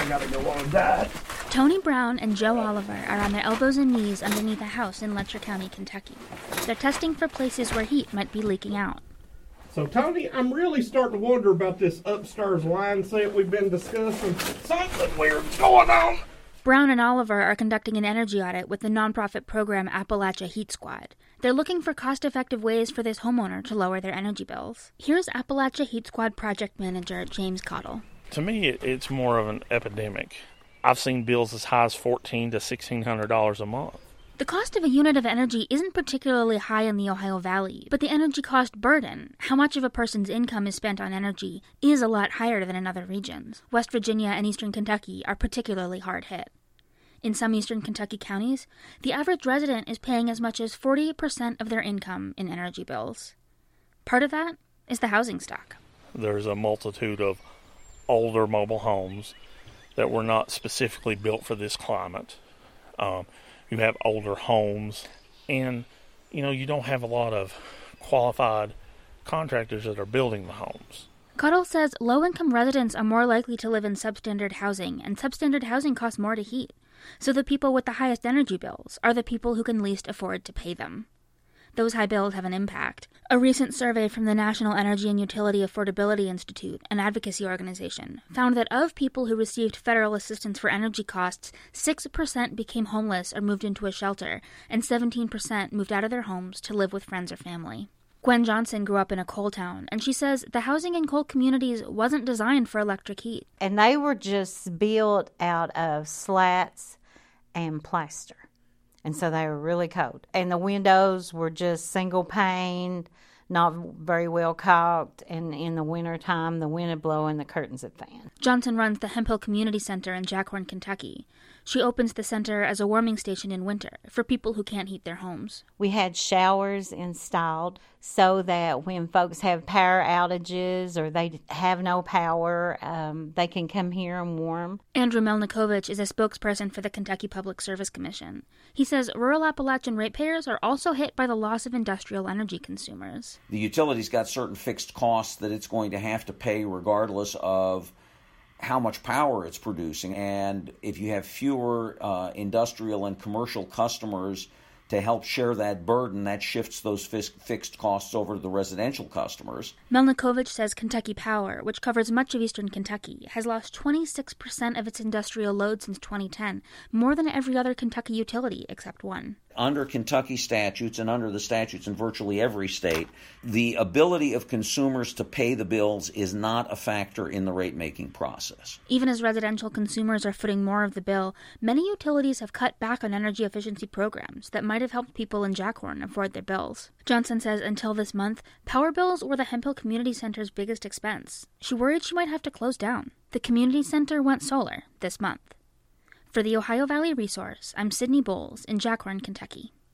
gotta go on that. Tony Brown and Joe Oliver are on their elbows and knees underneath a house in Letcher County, Kentucky. They're testing for places where heat might be leaking out. So, Tony, I'm really starting to wonder about this upstairs line set we've been discussing. Something weird's going on. Brown and Oliver are conducting an energy audit with the nonprofit program Appalachia Heat Squad. They're looking for cost-effective ways for this homeowner to lower their energy bills. Here's Appalachia Heat Squad project manager James Cottle. To me, it's more of an epidemic. I've seen bills as high as $1,400 to $1,600 a month. The cost of a unit of energy isn't particularly high in the Ohio Valley, but the energy cost burden, how much of a person's income is spent on energy, is a lot higher than in other regions. West Virginia and eastern Kentucky are particularly hard hit. In some eastern Kentucky counties, the average resident is paying as much as 40% of their income in energy bills. Part of that is the housing stock. There's a multitude of older mobile homes that were not specifically built for this climate. You have older homes, and, you don't have a lot of qualified contractors that are building the homes. Cottle says low-income residents are more likely to live in substandard housing, and substandard housing costs more to heat. So the people with the highest energy bills are the people who can least afford to pay them. Those high bills have an impact. A recent survey from the National Energy and Utility Affordability Institute, an advocacy organization, found that of people who received federal assistance for energy costs, 6% became homeless or moved into a shelter, and 17% moved out of their homes to live with friends or family. Gwen Johnson grew up in a coal town, and she says the housing in coal communities wasn't designed for electric heat. And they were just built out of slats and plaster. And so they were really cold. And the windows were just single pane, not very well caulked. And in the wintertime, the wind would blow and the curtains would fan. Johnson runs the Hemphill Community Center in Jackhorn, Kentucky. She opens the center as a warming station in winter for people who can't heat their homes. We had showers installed so that when folks have power outages or they have no power, they can come here and warm. Andrew Melnikovich is a spokesperson for the Kentucky Public Service Commission. He says rural Appalachian ratepayers are also hit by the loss of industrial energy consumers. The utility's got certain fixed costs that it's going to have to pay regardless of how much power it's producing. And if you have fewer industrial and commercial customers to help share that burden, that shifts those fixed costs over to the residential customers. Melnikovich says Kentucky Power, which covers much of eastern Kentucky, has lost 26% of its industrial load since 2010, more than every other Kentucky utility except one. Under Kentucky statutes and under the statutes in virtually every state, the ability of consumers to pay the bills is not a factor in the rate-making process. Even as residential consumers are footing more of the bill, many utilities have cut back on energy efficiency programs that might have helped people in Jackhorn afford their bills. Johnson says until this month, power bills were the Hemphill Community Center's biggest expense. She worried she might have to close down. The community center went solar this month. For the Ohio Valley Resource, I'm Sydney Bowles in Jackhorn, Kentucky.